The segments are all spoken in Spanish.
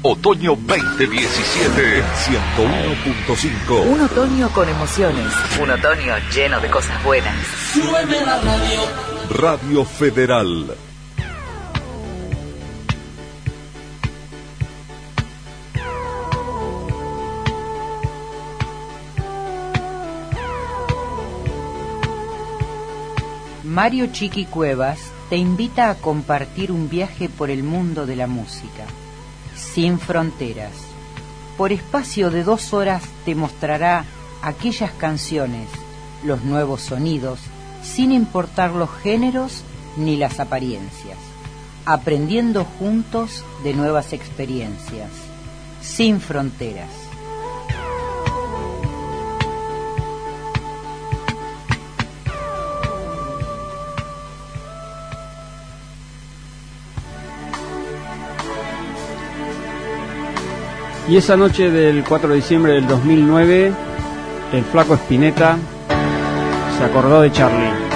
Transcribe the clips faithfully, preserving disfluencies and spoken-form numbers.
Otoño veinte diecisiete, ciento uno punto cinco. Un otoño con emociones. Un otoño lleno de cosas buenas. Súbeme la radio. Radio Federal. Mario Chiqui Cuevas te invita a compartir un viaje por el mundo de la música, sin fronteras. Por espacio de dos horas te mostrará aquellas canciones, los nuevos sonidos, sin importar los géneros ni las apariencias, aprendiendo juntos de nuevas experiencias, sin fronteras. Y esa noche del cuatro de diciembre del dos mil nueve, el Flaco Spinetta se acordó de Charlie.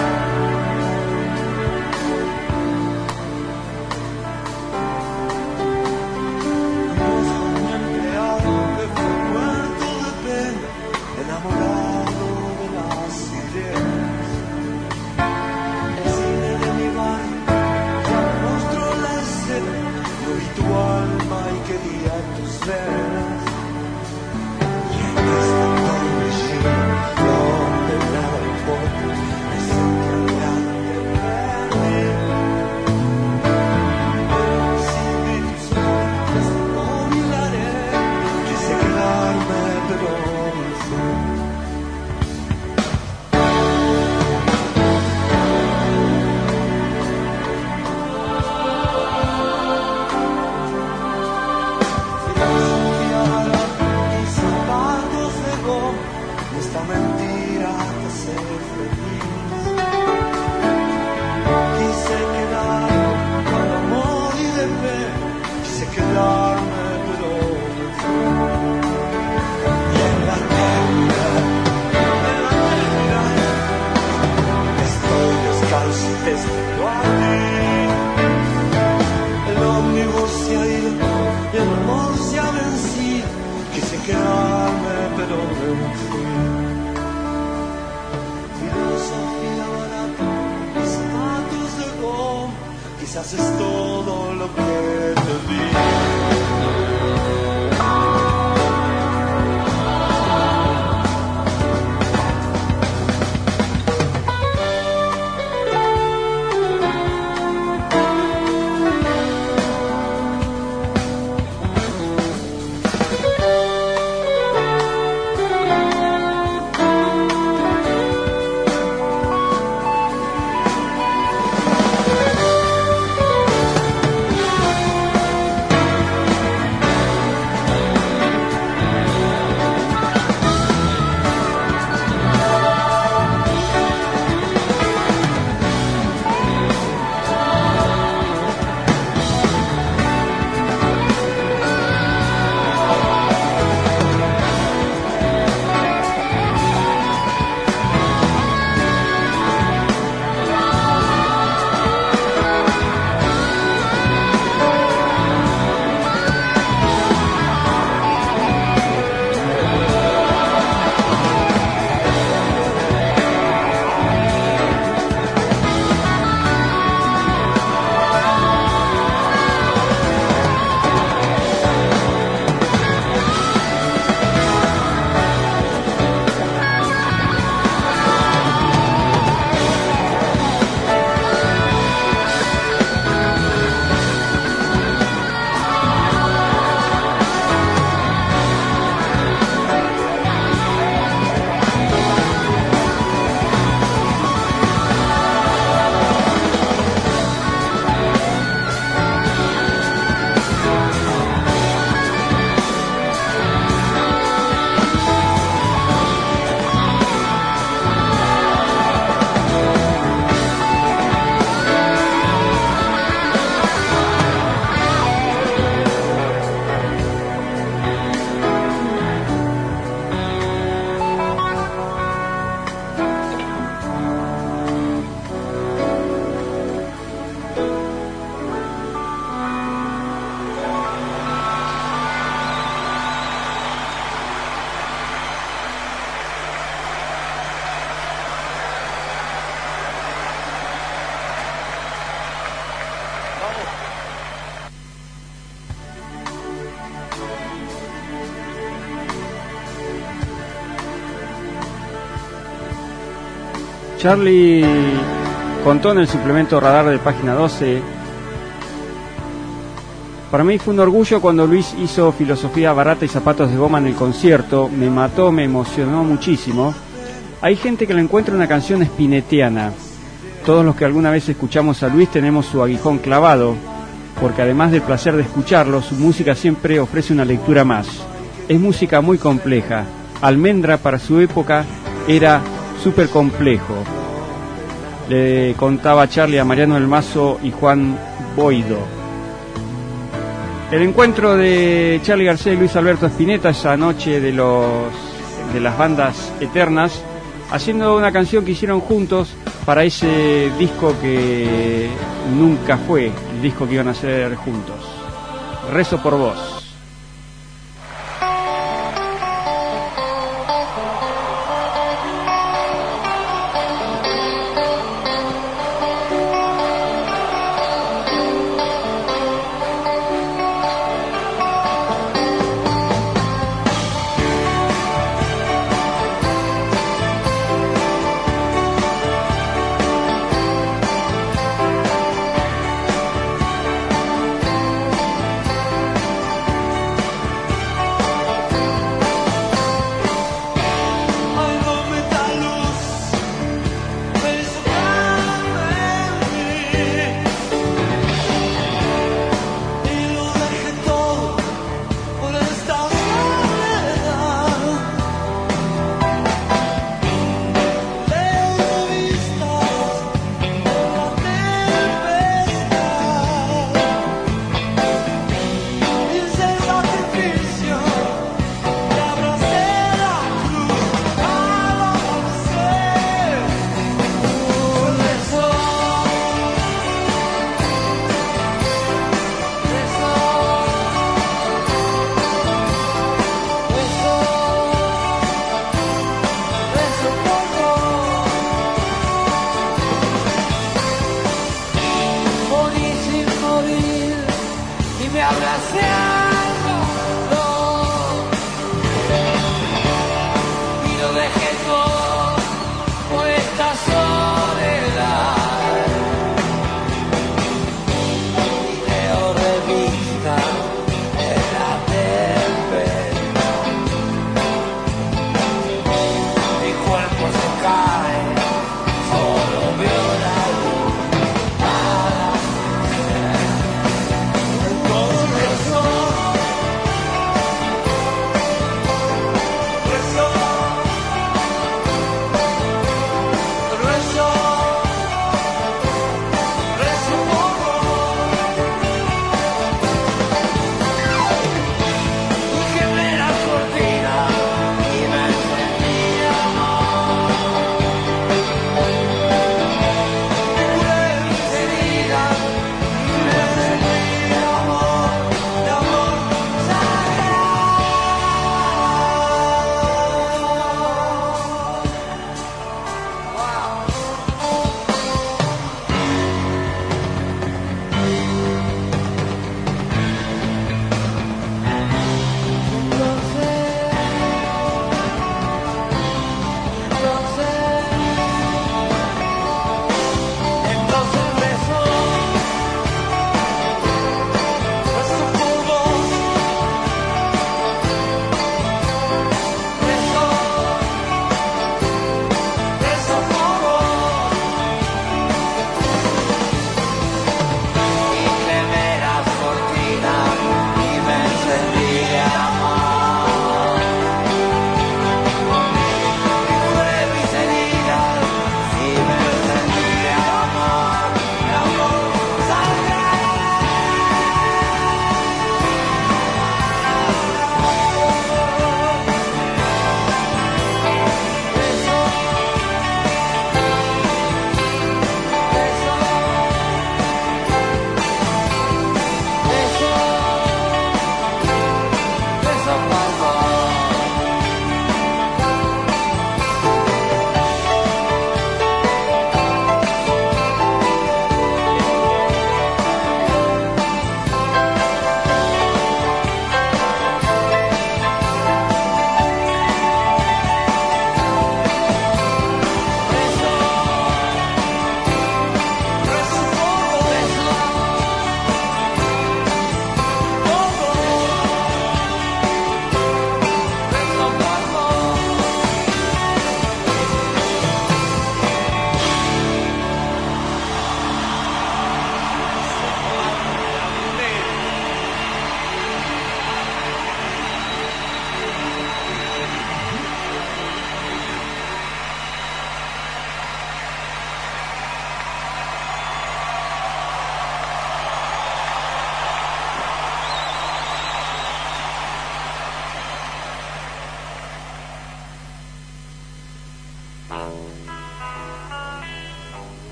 Charlie contó en el suplemento Radar de página doce: para mí fue un orgullo cuando Luis hizo Filosofía Barata y Zapatos de Goma en el concierto. Me mató, me emocionó muchísimo. Hay gente que le encuentra una canción spinettiana. Todos los que alguna vez escuchamos a Luis tenemos su aguijón clavado, porque además del placer de escucharlo, su música siempre ofrece una lectura más. Es música muy compleja. Almendra para su época era súper complejo. Le contaba Charlie a Mariano del Mazo y Juan Boido. El encuentro de Charly García y Luis Alberto Spinetta esa noche de los de las bandas eternas, haciendo una canción que hicieron juntos para ese disco que nunca fue el disco que iban a hacer juntos. Rezo por vos.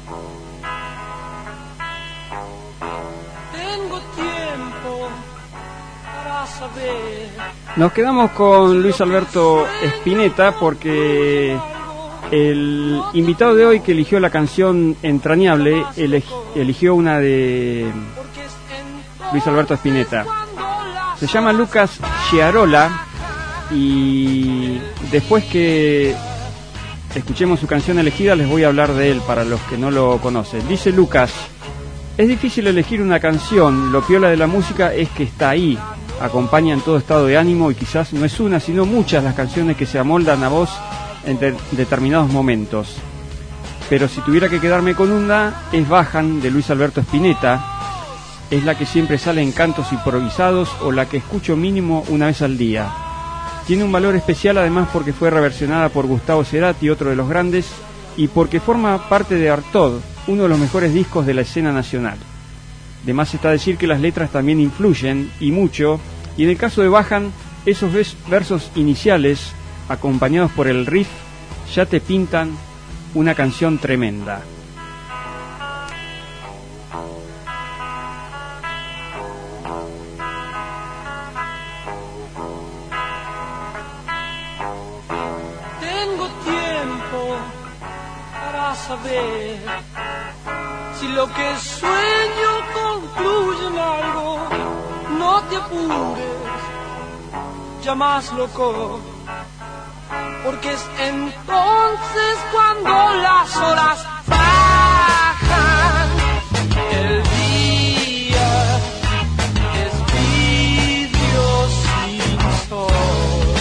Nos quedamos con Luis Alberto Spinetta porque el invitado de hoy que eligió la canción Entrañable eligió una de Luis Alberto Spinetta. Se llama Lucas Sciarola y después que escuchemos su canción elegida les voy a hablar de él para los que no lo conocen. Dice Lucas: es difícil elegir una canción, lo piola de la música es que está ahí, acompaña en todo estado de ánimo y quizás no es una, sino muchas las canciones que se amoldan a vos en de- determinados momentos. Pero si tuviera que quedarme con una, es Bajan de Luis Alberto Spinetta, es la que siempre sale en cantos improvisados o la que escucho mínimo una vez al día. Tiene un valor especial además porque fue reversionada por Gustavo Cerati, otro de los grandes, y porque forma parte de Artaud, uno de los mejores discos de la escena nacional. De más está decir que las letras también influyen, y mucho, y en el caso de Bajan, esos versos iniciales, acompañados por el riff, ya te pintan una canción tremenda. Tengo tiempo para saber si lo que sueño concluye en algo. No te apures, ya más loco, porque es entonces cuando las horas bajan. El día es vidrio sin sol.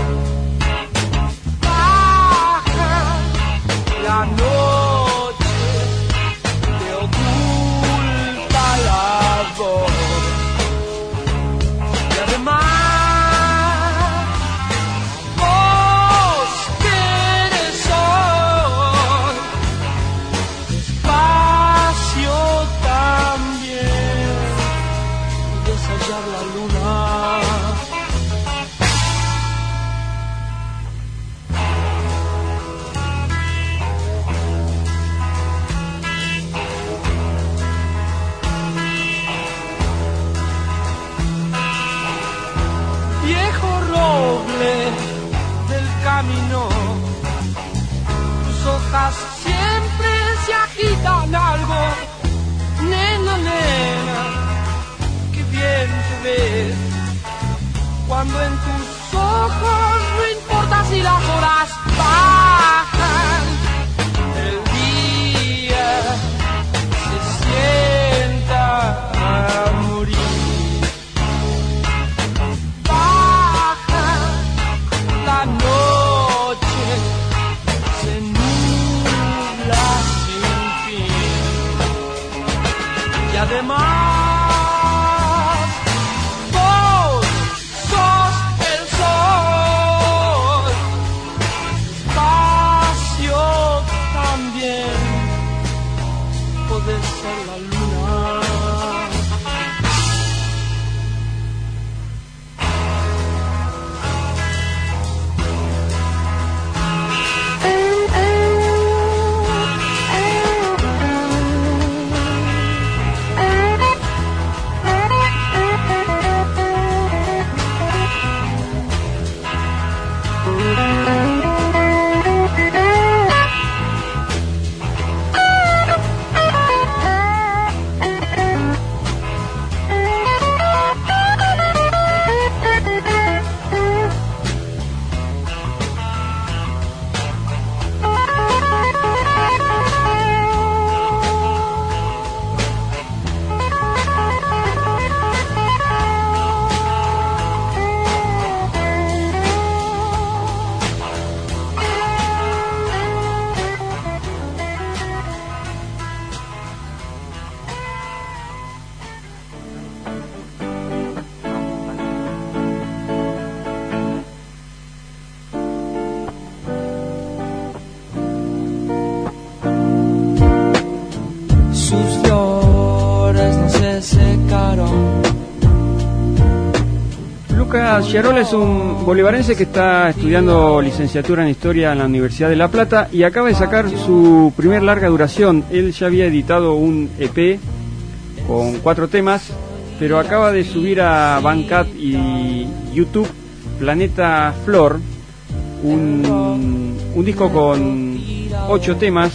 Baja la noche, te oculta la voz. Y además tus hojas siempre se agitan algo. Nena, nena, qué bien te ves cuando en tus ojos no importa si las horas bajan. El día se sienta a morir. Baja la noche, se nubla sin fin. Y además vos sos el sol, espacio también, podés ser la luna. Lucas Chiarola es un bolivarense que está estudiando licenciatura en Historia en la Universidad de La Plata y acaba de sacar su primer larga duración. Él ya había editado un E P con cuatro temas, pero acaba de subir a Bandcamp y YouTube Planeta Flor, un, un disco con ocho temas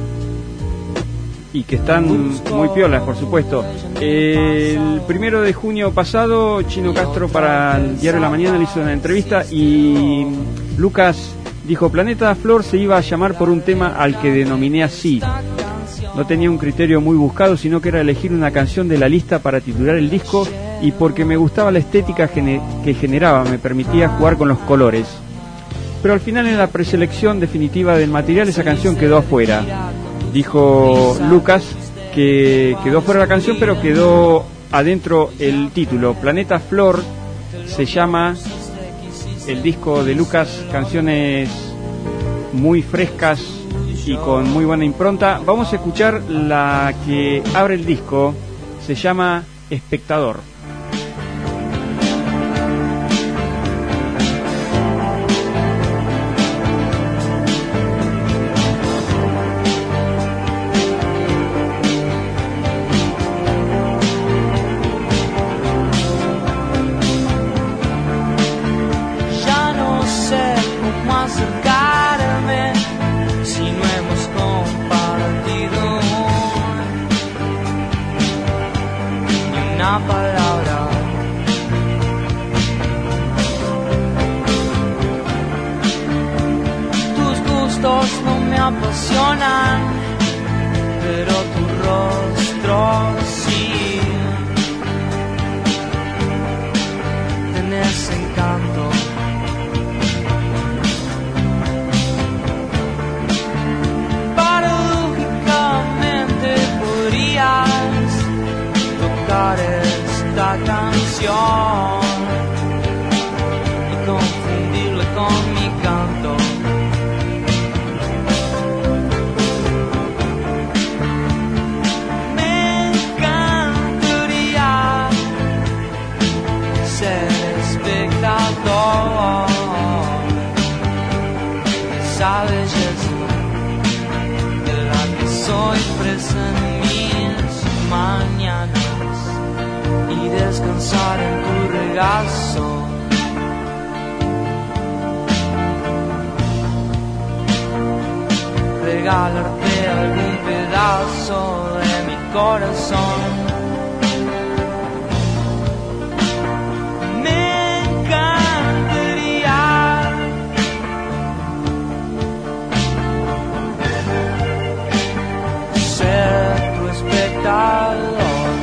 y que están muy piolas, por supuesto. El primero de junio pasado, Chino Castro para el Diario de la Mañana le hizo una entrevista y Lucas dijo: Planeta Flor se iba a llamar por un tema al que denominé así. No tenía un criterio muy buscado, sino que era elegir una canción de la lista para titular el disco, y porque me gustaba la estética gene- que generaba, me permitía jugar con los colores. Pero al final, en la preselección definitiva del material, esa canción quedó afuera. Dijo Lucas que quedó fuera la canción, pero quedó adentro el título. Planeta Flor se llama el disco de Lucas, canciones muy frescas y con muy buena impronta. Vamos a escuchar la que abre el disco, se llama Espectador. Apasionan, pero tu rostro sí. Tenés encanto. Paradójicamente podrías tocar esta canción y confundirla con mi canto. Esa belleza de la que soy presa en mis mañanas y descansar en tu regazo. Regalarte algún pedazo de mi corazón. Tu espectador.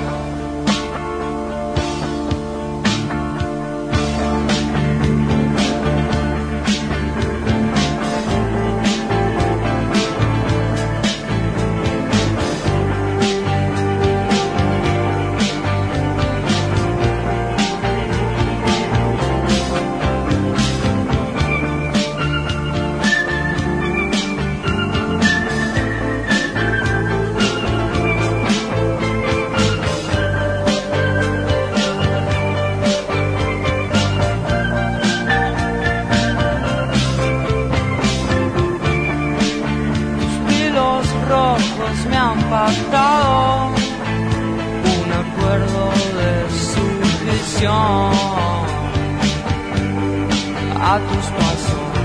Me han pactado un acuerdo de sujeción a tus pasos.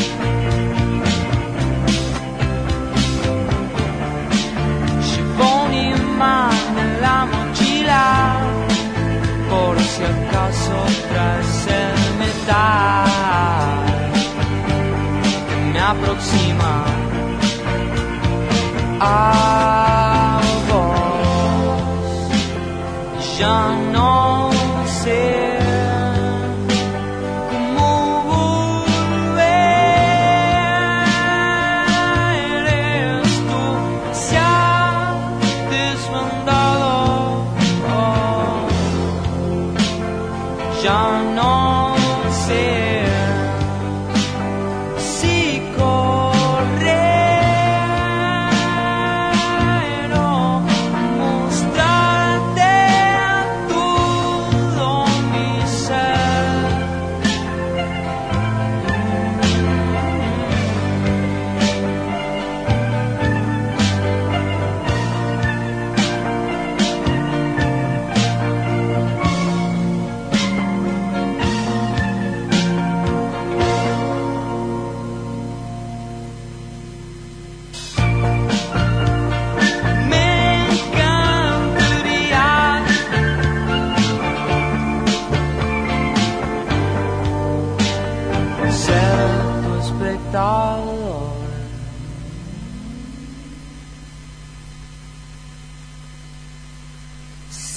Llevo un imán en la mochila por si acaso traes el metal que me aproxima a vos. Ya no sé cómo volver. Eres tú, se ha desbandado. Oh. Ya no sé si correr. Mostrarte a tu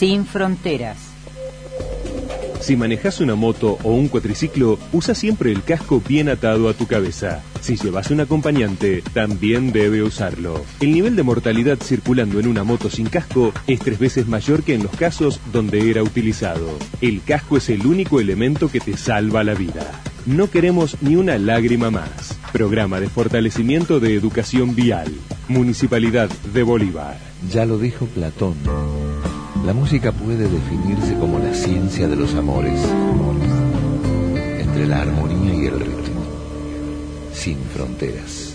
Sin fronteras. Si manejas una moto o un cuatriciclo, usa siempre el casco bien atado a tu cabeza. Si llevas un acompañante, también debe usarlo. El nivel de mortalidad circulando en una moto sin casco es tres veces mayor que en los casos donde era utilizado. El casco es el único elemento que te salva la vida. No queremos ni una lágrima más. Programa de fortalecimiento de educación vial. Municipalidad de Bolívar. Ya lo dijo Platón. La música puede definirse como la ciencia de los amores, entre la armonía y el ritmo, sin fronteras.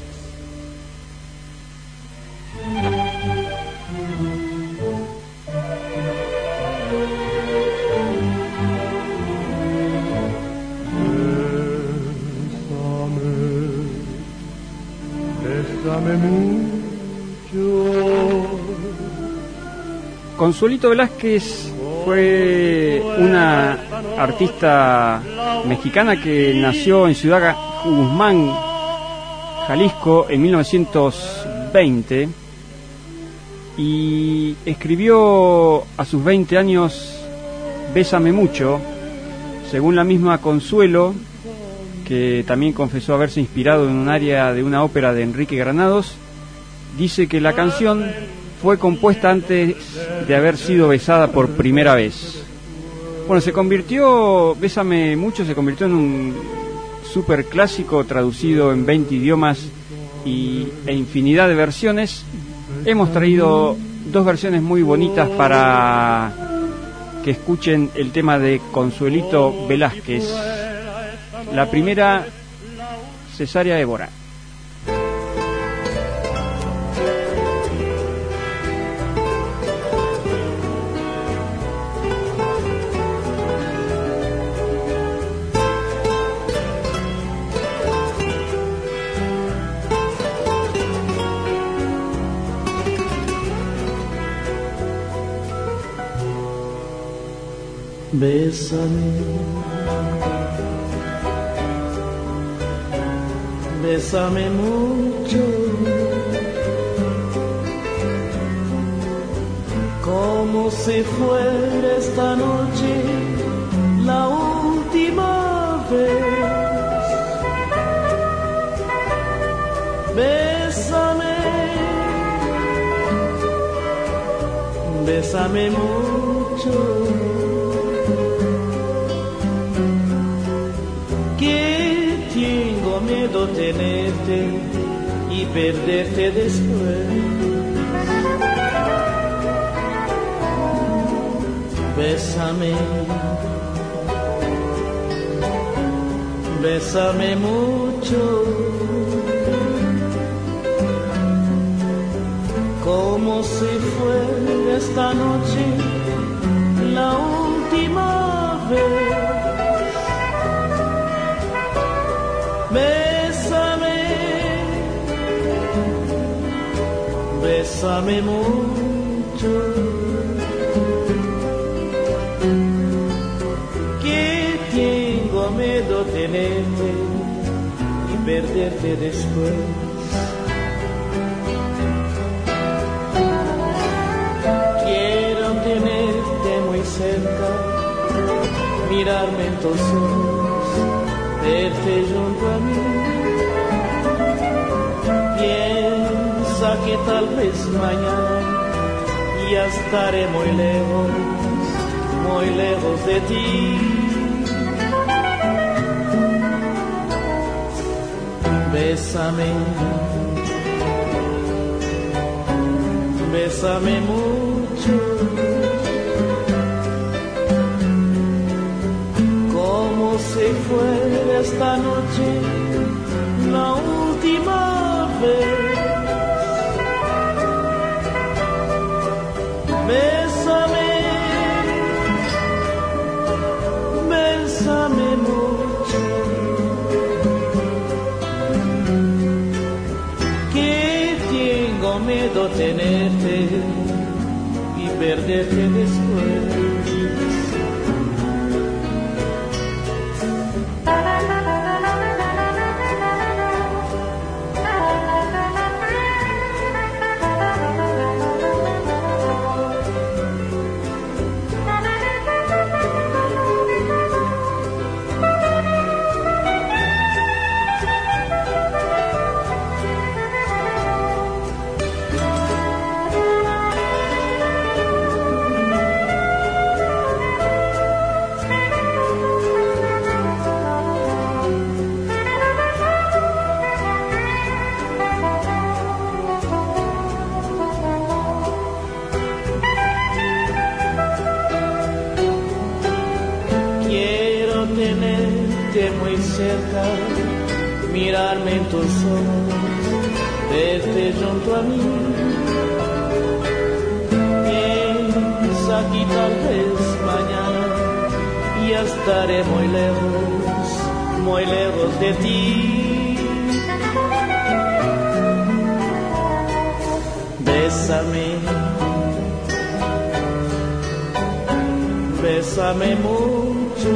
Bésame, bésame mucho. Consuelito Velázquez fue una artista mexicana que nació en Ciudad Guzmán, Jalisco, en mil novecientos veinte y escribió a sus veinte años Bésame mucho. Según la misma Consuelo, que también confesó haberse inspirado en un área de una ópera de Enrique Granados, dice que la canción fue compuesta antes de haber sido besada por primera vez. Bueno, se convirtió, Bésame mucho, se convirtió en un super clásico traducido en veinte idiomas y, e infinidad de versiones. Hemos traído dos versiones muy bonitas para que escuchen el tema de Consuelito Velázquez. La primera, Cesárea Évora. Bésame, bésame mucho, como si fuera esta noche la última vez. Bésame, bésame mucho. Miedo tenerte y perderte después. Bésame, bésame mucho, como si fuera esta noche la última vez. Bésame, bésame mucho, que tengo miedo tenerte y perderte después. Quiero tenerte muy cerca, mirarme en tus ojos, verte junto a mí. Piensa que tal vez mañana ya estaré muy lejos, muy lejos de ti. Bésame, bésame mucho, como si fuera esta noche la última vez. Bésame, bésame mucho, que tengo miedo tenerte y perderte después. muy cerca, mirarme en tus ojos, verte junto a mí. Piensa que tal vez mañana ya estaré muy lejos, muy lejos de ti. Bésame, bésame mucho,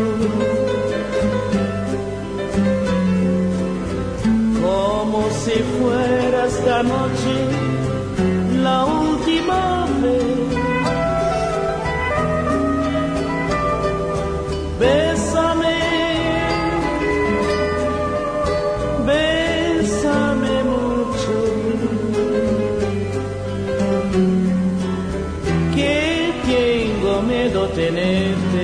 como si fuera esta noche la última vez. Bésame, bésame mucho, que tengo miedo tenerte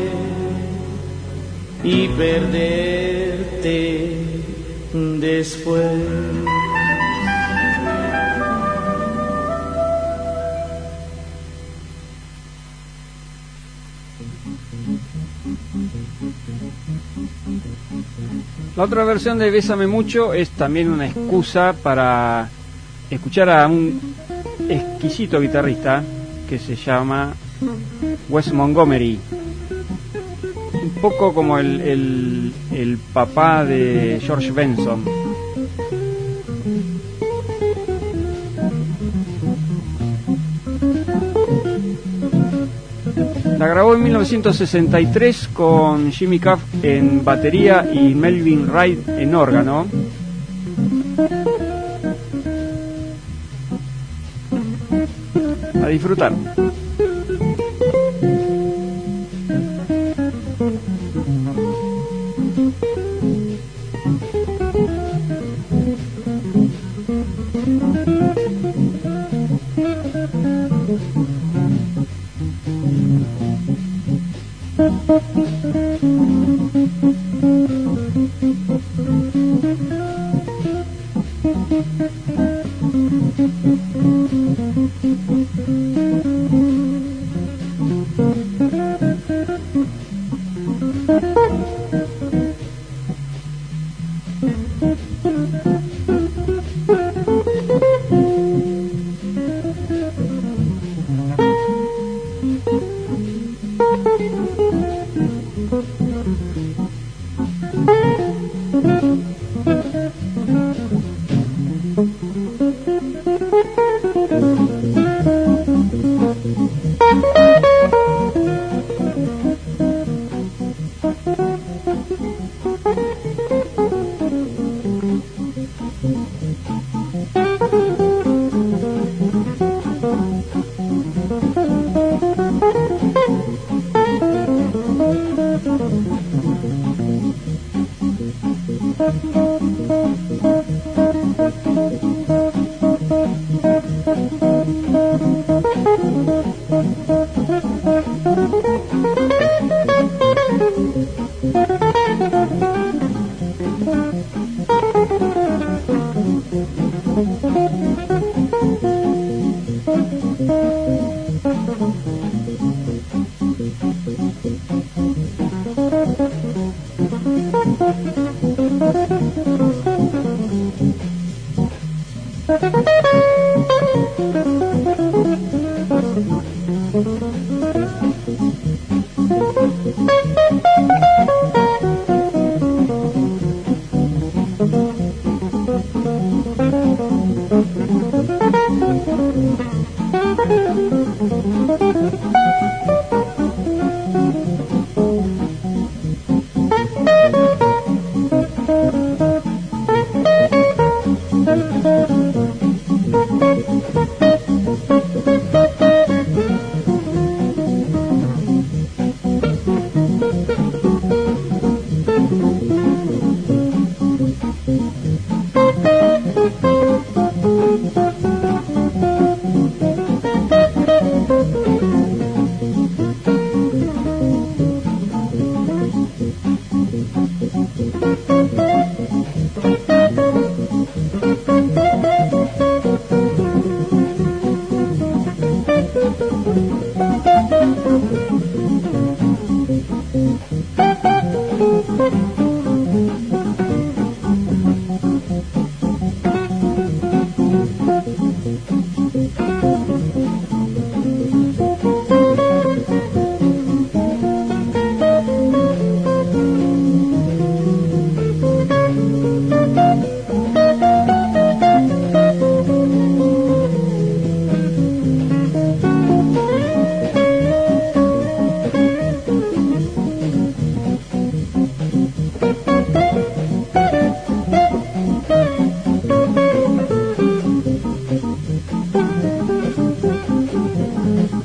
y perderte después. La otra versión de Bésame Mucho es también una excusa para escuchar a un exquisito guitarrista que se llama Wes Montgomery, un poco como el, el, el papá de George Benson. La grabó en mil novecientos sesenta y tres con Jimmy Cuff en batería y Melvin Wright en órgano. A disfrutar.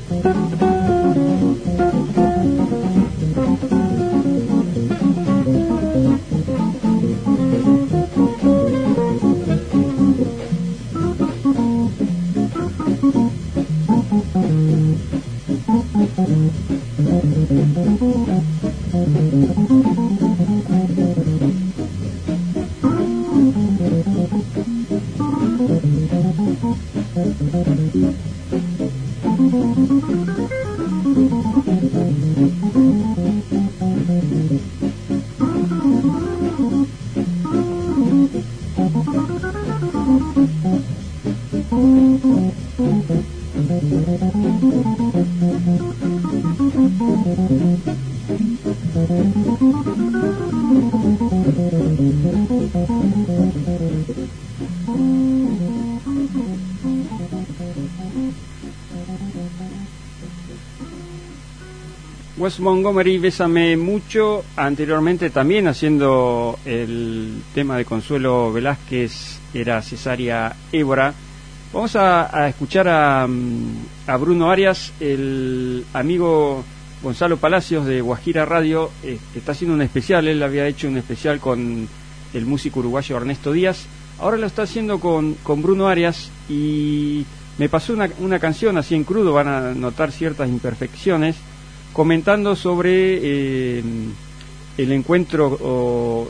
Wes Montgomery, Bésame Mucho, anteriormente también haciendo el tema de Consuelo Velázquez, era Cesárea Évora. Vamos a, a escuchar a, a Bruno Arias, el amigo Gonzalo Palacios de Guajira Radio, eh, que está haciendo un especial. Él había hecho un especial con el músico uruguayo Ernesto Díaz, ahora lo está haciendo con, con Bruno Arias, y me pasó una, una canción así en crudo, van a notar ciertas imperfecciones, comentando sobre eh, el encuentro oh,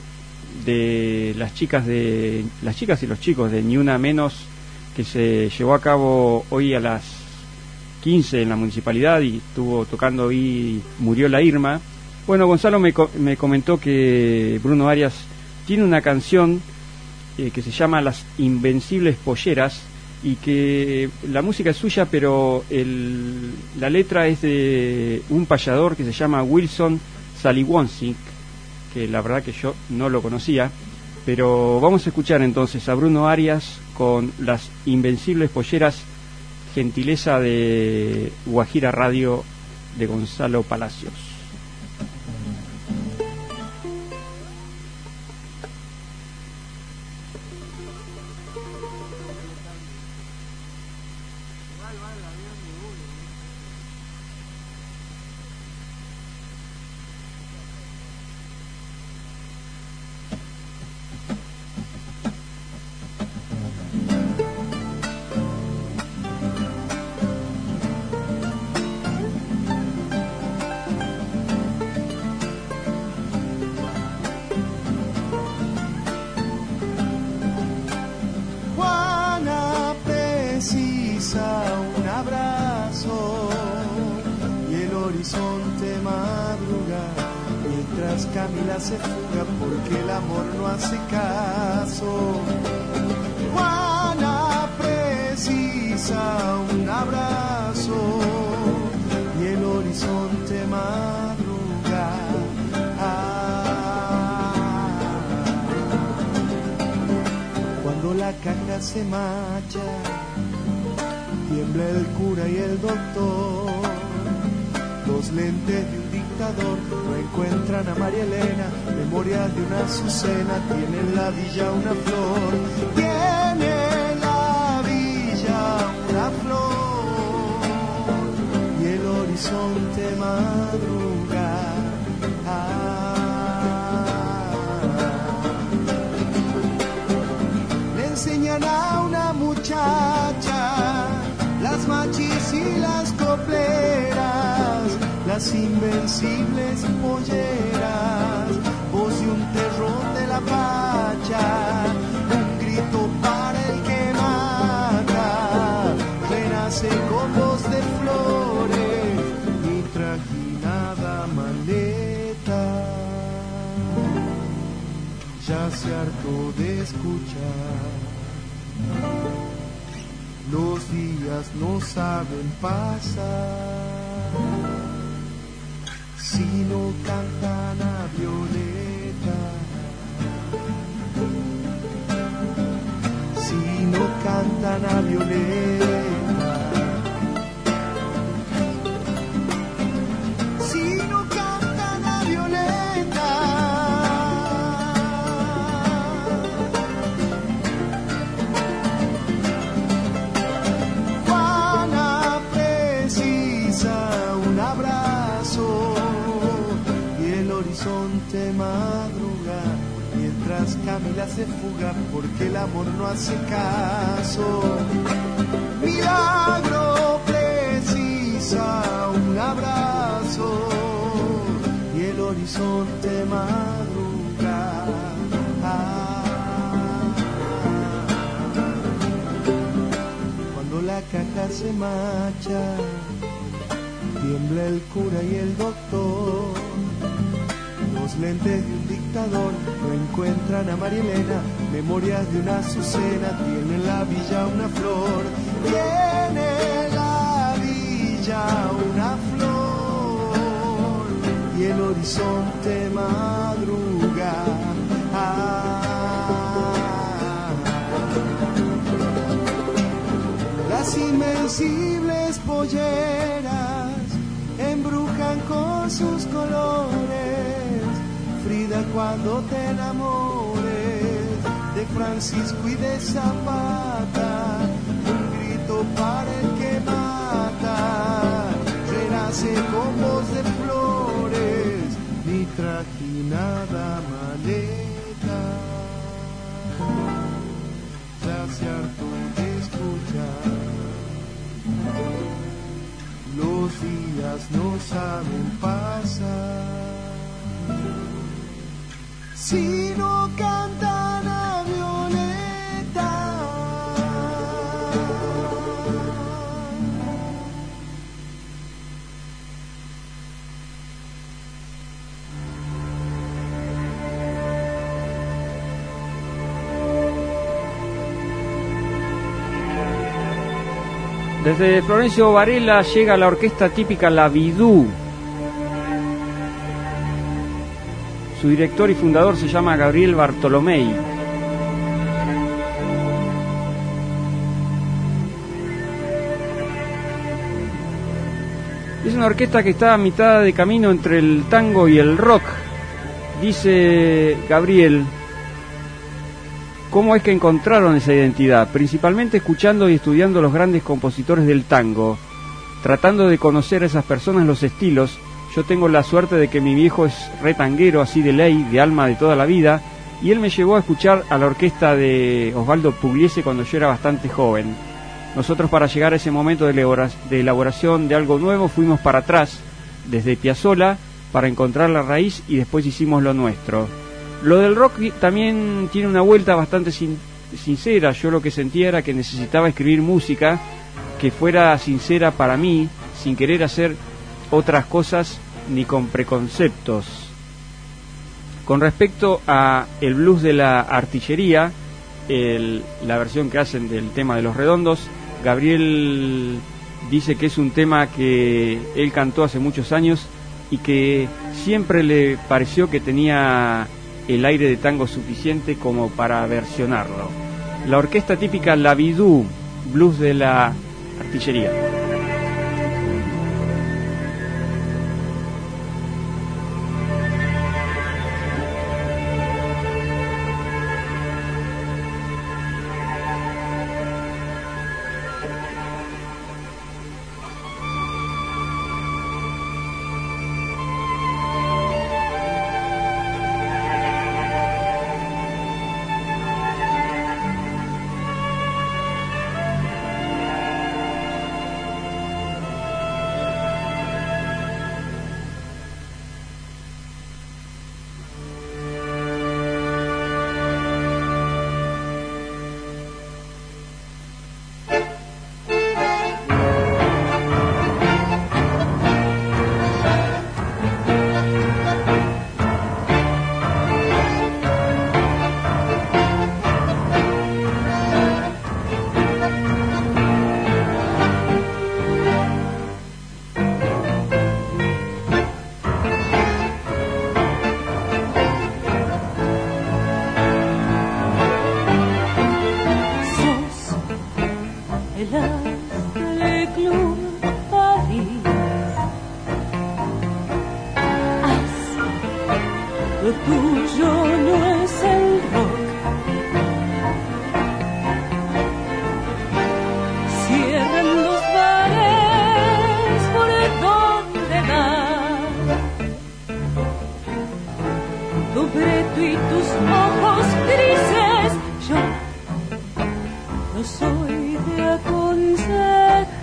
de las chicas de las chicas y los chicos de Ni Una Menos, que se llevó a cabo hoy a las quince en la municipalidad, y estuvo tocando ahí Muriola Irma. Bueno, Gonzalo me, co me comentó que Bruno Arias tiene una canción eh, que se llama Las Invencibles Polleras, y que la música es suya, pero el, la letra es de un payador que se llama Wilson Saliwonczyk, que la verdad que yo no lo conocía, pero vamos a escuchar entonces a Bruno Arias con Las Invencibles Polleras, gentileza de Guajira Radio de Gonzalo Palacios. Un abrazo y el horizonte madruga mientras Camila se fuga porque el amor no hace caso. Juana precisa un abrazo y el horizonte madruga. Ah, cuando la caja se marcha, tiembla el cura y el doctor, los lentes de un dictador no encuentran a María Elena, memoria de una azucena, tiene en la villa una flor, tiene en la villa una flor, y el horizonte madruga. Ah, le enseñan a una muchacha las machis y las copleras, las invencibles polleras, voz de un terror de la pacha, un grito para el que mata, renace con voz de flores y trajinada maleta, ya se hartó de escuchar. Los días no saben pasar si no cantan a Violeta, si no cantan a Violeta, si no cantan a Violeta. precisa un abrazo y el horizonte madruga mientras Camila se fuga porque el amor no hace caso. Milagro precisa un abrazo y el horizonte madruga. Cuando la caja se marcha, tiembla el cura y el doctor. Los lentes de un dictador no encuentran a María Elena. Memorias de una azucena, tiene en la villa una flor. Tiene la villa una flor y el horizonte madruga. Ah, las invencibles polleras embrujan con sus colores. Frida, cuando te enamores de Francisco y de Zapata, un grito para el que mata, renace con voz de flores, mi trajinada maleta, ya se hartó de escuchar. Los días no saben pasar si no cantan a Violeta. Desde Florencio Varela llega la orquesta típica La Vidú. Su director y fundador se llama Gabriel Bartolomei. Es una orquesta que está a mitad de camino entre el tango y el rock. Dice Gabriel, ¿cómo es que encontraron esa identidad? Principalmente escuchando y estudiando los grandes compositores del tango, tratando de conocer a esas personas, los estilos. Yo tengo la suerte de que mi viejo es re tanguero, así de ley, de alma de toda la vida, y él me llevó a escuchar a la orquesta de Osvaldo Pugliese cuando yo era bastante joven. Nosotros, para llegar a ese momento de elaboración de algo nuevo, fuimos para atrás, desde Piazzolla, para encontrar la raíz, y después hicimos lo nuestro. Lo del rock también tiene una vuelta bastante sin, sincera. Yo lo que sentía era que necesitaba escribir música que fuera sincera para mí, sin querer hacer otras cosas ni con preconceptos. Con respecto a el blues de la artillería, el, la versión que hacen del tema de Los Redondos, Gabriel dice que es un tema que él cantó hace muchos años y que siempre le pareció que tenía el aire de tango suficiente como para versionarlo. La orquesta típica La Vidú, blues de la artillería.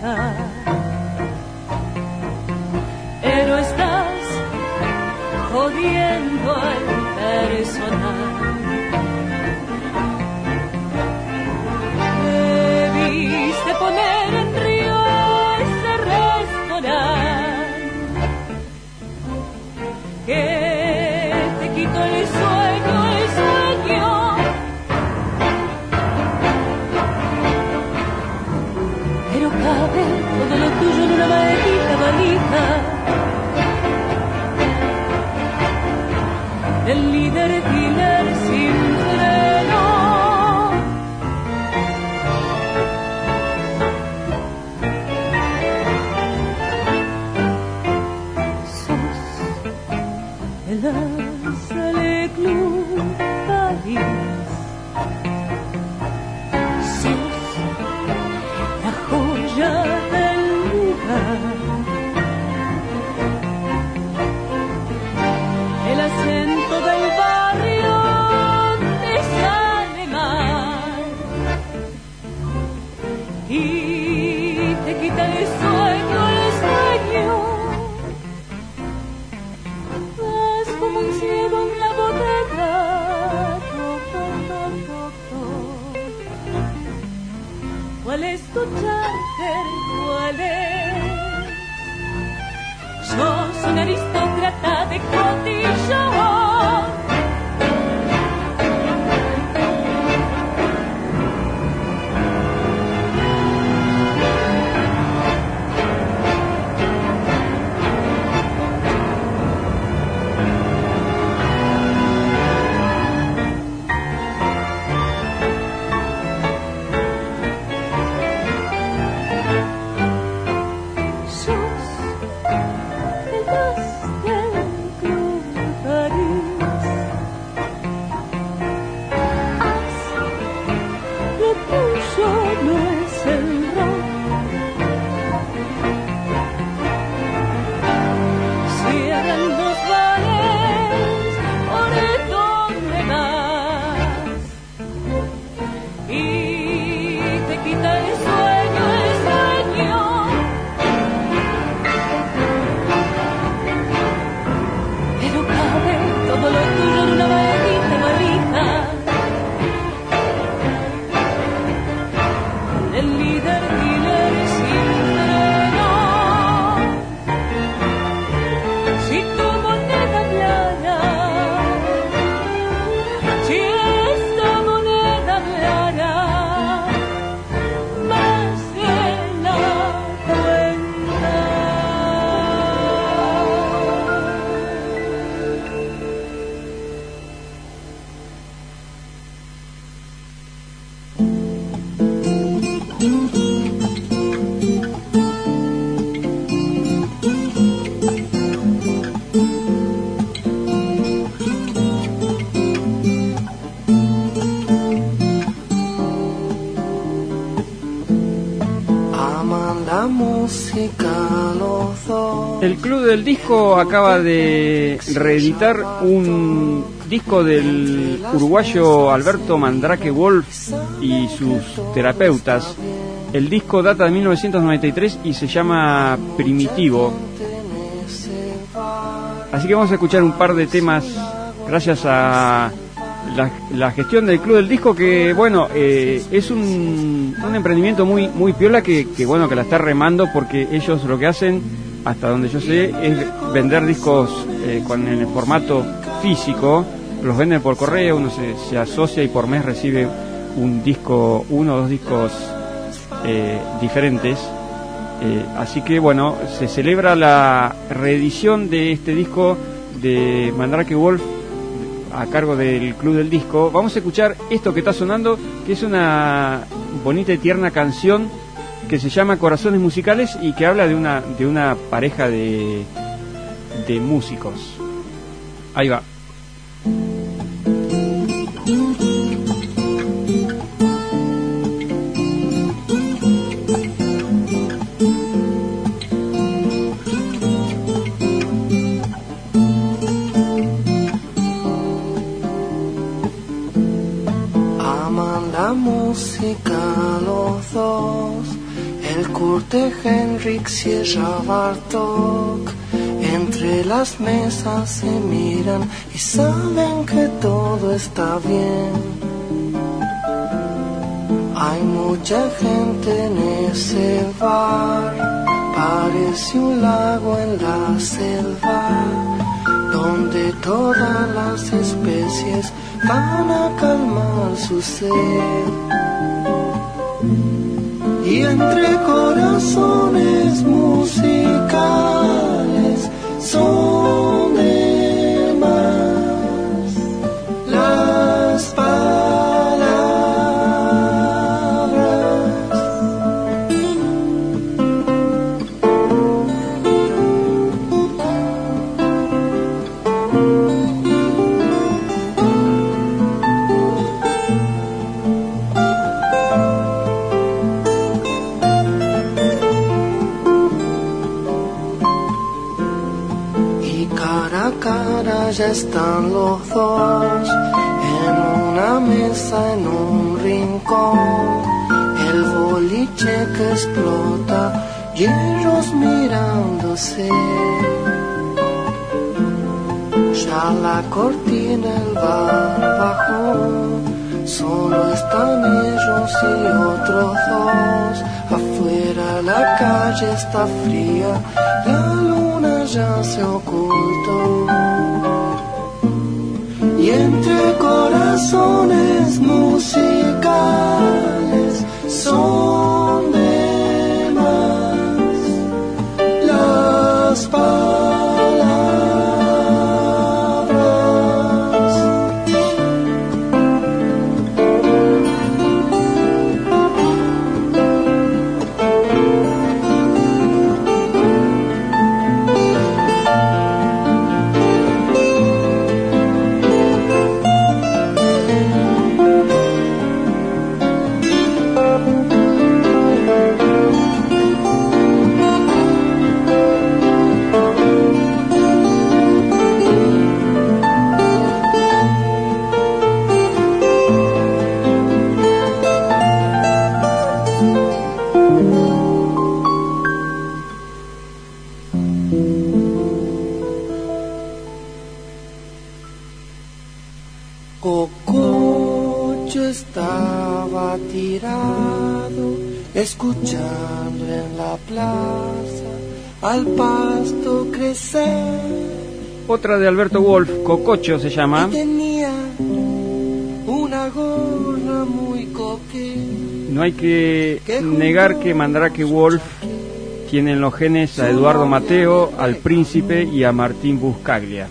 valija, pero estás jodiendo al personal. Debiste poner en río ese restaurante que te quitó el sueño, el sueño. Pero cabe todo lo tuyo en una maldita valija. El líder dealer sin freno. Sos el Azale Club París. Sos la joya del lugar. El acento del barrio te sale mal y te quita el sueño, el sueño. Vas como un ciego en la bodega. Toc, toc, toc, toc. ¿Cuál es tu charter? ¿Cuál es? Yo soy una aristócrata de cotillón. El Club del Disco acaba de reeditar un disco del uruguayo Alberto Mandrake Wolf y sus terapeutas. El disco data de mil novecientos noventa y tres y se llama Primitivo. Así que vamos a escuchar un par de temas gracias a la, la gestión del Club del Disco, que bueno, eh, es un, un emprendimiento muy muy piola que, que bueno que la está remando, porque ellos lo que hacen, hasta donde yo sé, es vender discos eh, con el formato físico. Los venden por correo, uno se, se asocia y por mes recibe un disco, uno o dos discos eh, diferentes. Eh, así que bueno, se celebra la reedición de este disco de Mandrake Wolf a cargo del Club del Disco. Vamos a escuchar esto que está sonando, que es una bonita y tierna canción que se llama Corazones Musicales y que habla de una de una pareja de de músicos. Ahí va. Aman la música los dos, el surte Henrik, cierra Bartók. Entre las mesas se miran y saben que todo está bien. Hay mucha gente en ese bar, parece un lago en la selva, donde todas las especies van a calmar su sed. Y entre corazones musicales son de más las palabras. Ya están los dos en una mesa en un rincón, el boliche que explota y ellos mirándose. Ya la cortina, el bar bajó, solo están ellos y otros dos. Afuera la calle está fría, la luna ya se ocultó. Y entre corazones musicales son de más las palabras. Cococho estaba tirado, escuchando en la plaza al pasto crecer. Otra de Alberto Wolf, Cococho se llama. Y tenía una gorra muy coqueta. No hay que negar que Mandrake Wolf tiene en los genes a Eduardo Mateo, al Príncipe y a Martín Buscaglia.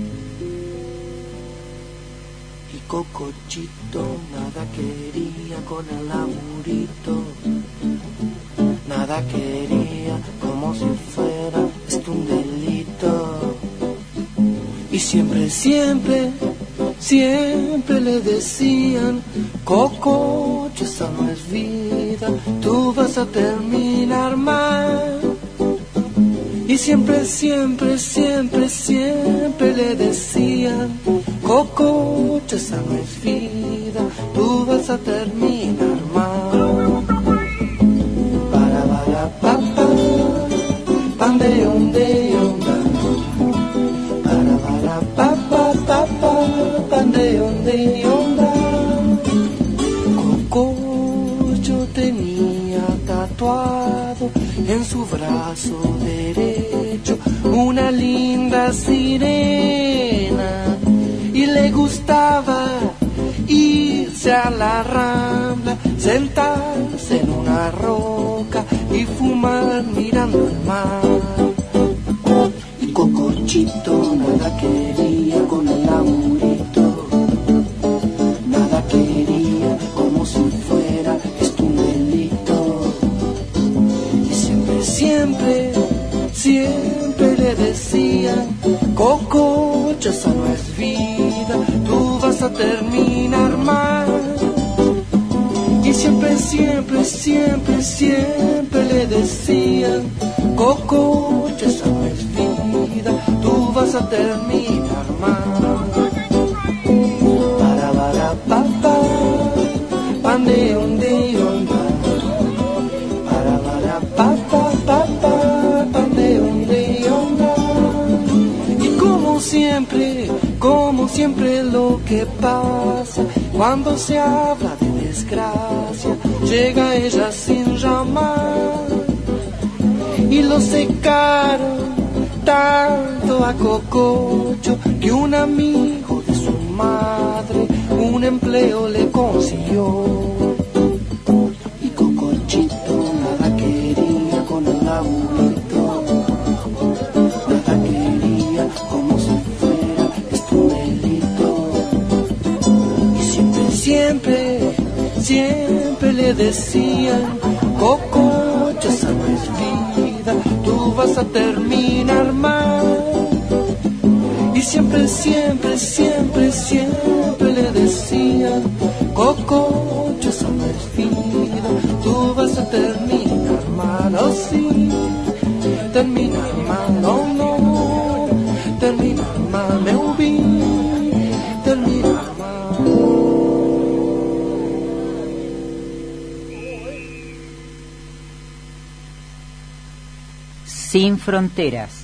Cocochito nada quería con el laburito, nada quería como si fuera esto un delito. Y siempre, siempre, siempre le decían: Cococho, esa no es vida, tú vas a terminar mal. Y siempre, siempre, siempre, siempre le decían: Cococho, esa no es vida, tú vas a terminar mal. Para, para, pa, pa, pan de un de onda. Para, para, pa, pa, pa, pa, pan de un de onda. Cococho tenía tatuado en su brazo derecho una linda sirena, y le gustaba irse a la rambla, sentarse en una roca y fumar mirando el mar. Y Cocochito nada quería con el laburito, nada quería como si fuera esto un delito. Y siempre, siempre, siempre le decían: Cococho, esa no es vida, tú vas a terminar mal. Y siempre, siempre, siempre, siempre le decían: Cococho, esa no es vida, tú vas a terminar mal. Para, para, pa, pa, pan de un de onda. Para, para, pa, siempre lo que pasa cuando se habla de desgracia, llega ella sin llamar y lo secaron tanto a Cococho que un amigo de su madre un empleo le consiguió. Y Cocochito nada quería con el laburito, nada quería como si fuera estunelito. Y siempre, siempre, siempre le decían: Cococho, esa no es vida, tú vas a terminar mal. Y siempre, siempre, siempre, siempre le decían: Cococho, esa no es vida, tú vas a terminar mal. Oh sí, terminar mal, oh no, terminar mal, me ubí, terminar mal. Sin fronteras.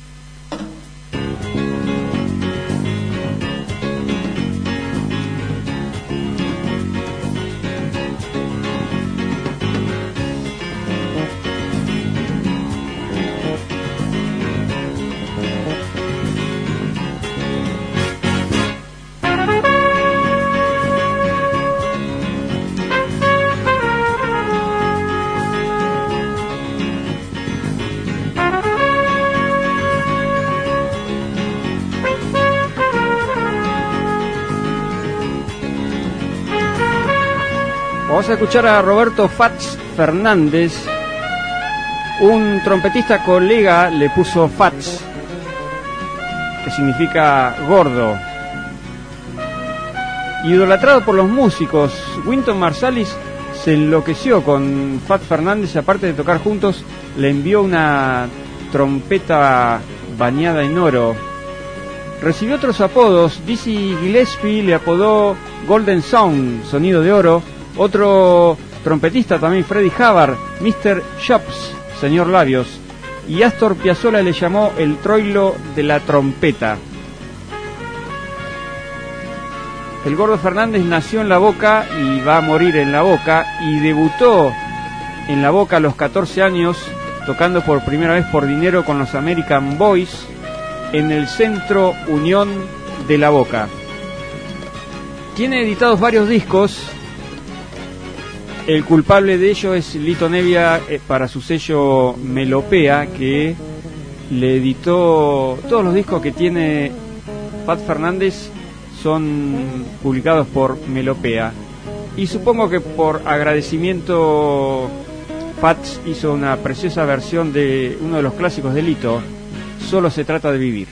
Vamos a escuchar a Roberto Fats Fernández. Un trompetista colega le puso Fats, que significa gordo. Idolatrado por los músicos, Wynton Marsalis se enloqueció con Fats Fernández y aparte de tocar juntos, le envió una trompeta bañada en oro. Recibió otros apodos. Dizzy Gillespie le apodó Golden Sound, sonido de oro. Otro trompetista también, Freddie Hubbard, mister Chops, señor Labios. Y Astor Piazzolla le llamó el troilo de la trompeta. El Gordo Fernández nació en La Boca y va a morir en La Boca, y debutó en La Boca a los catorce años, tocando por primera vez por dinero con los American Boys en el Centro Unión de La Boca. Tiene editados varios discos. El culpable de ello es Lito Nevia, eh, para su sello Melopea, que le editó todos los discos que tiene Fats Fernández, son publicados por Melopea. Y supongo que por agradecimiento Fats hizo una preciosa versión de uno de los clásicos de Lito, Solo se trata de vivir.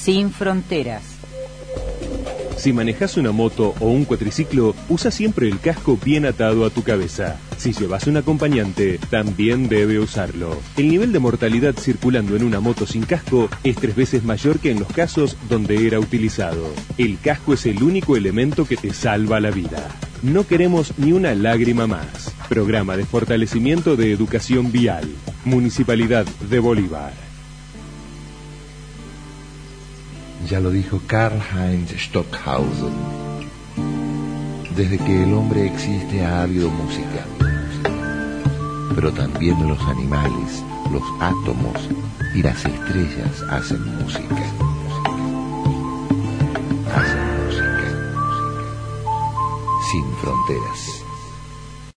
Sin fronteras. Si manejas una moto o un cuatriciclo, usa siempre el casco bien atado a tu cabeza. Si llevas un acompañante, también debe usarlo. El nivel de mortalidad circulando en una moto sin casco es tres veces mayor que en los casos donde era utilizado. El casco es el único elemento que te salva la vida. No queremos ni una lágrima más. Programa de fortalecimiento de educación vial. Municipalidad de Bolívar. Ya lo dijo Karl-Heinz Stockhausen. Desde que el hombre existe ha habido música. Pero también los animales, los átomos y las estrellas hacen música. Hacen música. Sin fronteras.